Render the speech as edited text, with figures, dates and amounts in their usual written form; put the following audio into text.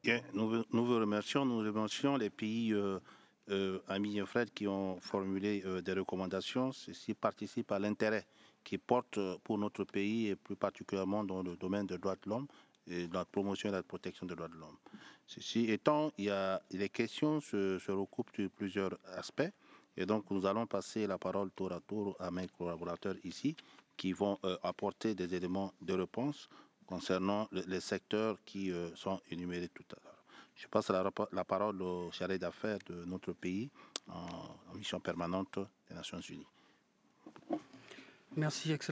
Bien, nous vous remercions les pays amis et frères qui ont formulé des recommandations. Ceci participe à l'intérêt qui porte pour notre pays et plus particulièrement dans le domaine des droits de l'homme et de la promotion et de la protection des droits de l'homme. Ceci étant, les questions se recoupent sur plusieurs aspects et donc nous allons passer la parole tour à tour à mes collaborateurs ici qui vont apporter des éléments de réponse concernant les secteurs qui sont énumérés tout à l'heure. Je passe la parole au chargé d'affaires de notre pays en mission permanente des Nations Unies. Merci, Excellence.